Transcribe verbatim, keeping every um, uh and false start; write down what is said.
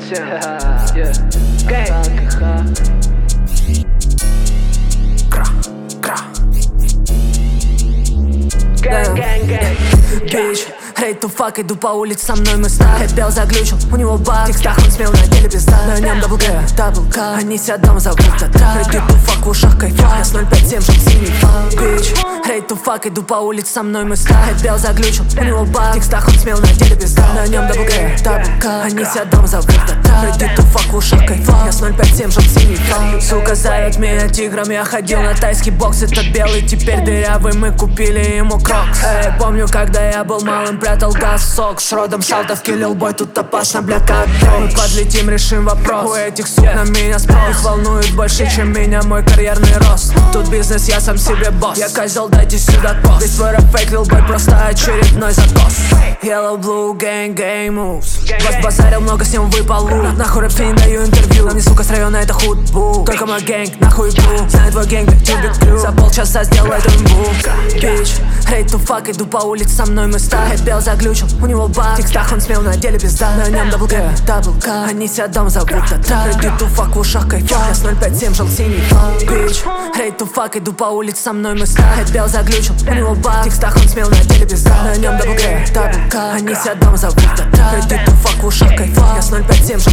всем. Гэнг. Кра, кра. Гэнг, гэнг, гэнг. Бич, ready to fuck, иду по улице, со мной мой стар. Хэппел заглючил, у него баг. В текстах он смел, на деле пизда. На нем дабл Г, дабл К. Они себя дома зовут Татар. Ready to fuck, в ушах кайфа. Я с ноль пять семь, жил синий фан. Бич, ready to fuck, иду по улице, со мной мой стар. Хэппел заглючил, у него баг. В текстах он смел, на деле пизда. На нем дабл Г, дабл К. Они себя дома зовут Татар. Ready to fuck, в ушах кайфа. Я с ноль пять семь, жил синий фан. Сука зовет меня тигром, я ходил на тайский бокс. Этот белый теперь дырявый, мы купили ему крокс. Эй, помню, когда я был малым, прятал газ, сок. С родом шалтов киллил бой, тут опасно, бля, как дрон. Подлетим, решим вопрос. У этих сук на меня спрос. Их волнует больше, чем меня мой карьерный рост. Тут бизнес, я сам себе босс. Я козел, дайте сюда пост. Весь твой рэп фейк, лил бой, просто очередной закос. Yellow, blue, gang, gang moves. Вас базарил, много с ним выпал лут. Нахуй рэп, не даю интервью. Нам не сука с района, это худбу. Только мой гэнг, нахуй бу. Знаю твой гэнг, как тюбик крю. За полчаса сделай имбу. Бич, ready to fuck, иду по улице, со мной мой стар. Хэппел заглючил, у него баг. В текстах он смел, на деле пизда. На нем дабл Г, дабл К. Они себя дома зовут Татар. Ready to fuck, в ушах кайфа. Я с ноль пять семь, жил синий фан. Бич, ready to fuck, иду по улице, со мной мой стар. Хэппел заглючил, у него баг. В текстах он смел, на деле пизда. На нем дабл Г, дабл К. Они себя дома зовут Татар. Ready to fuck, в ушах кайфа. Я с ноль пять семь,